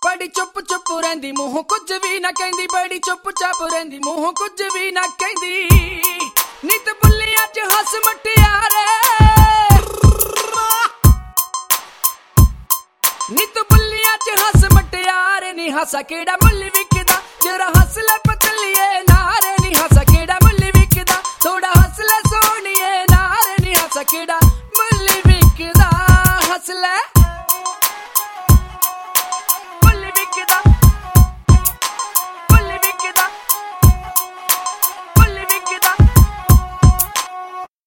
बड़ी चुप चुप रहिंदी मूंहों कुछ भी ना कहंदी बड़ी चुप चाप रहिंदी मूंहों कुछ भी ना कहंदी नित बुल्लियां च हस मटियारे नित बुल्लियां च हस मटियारे नी हासा केड़ा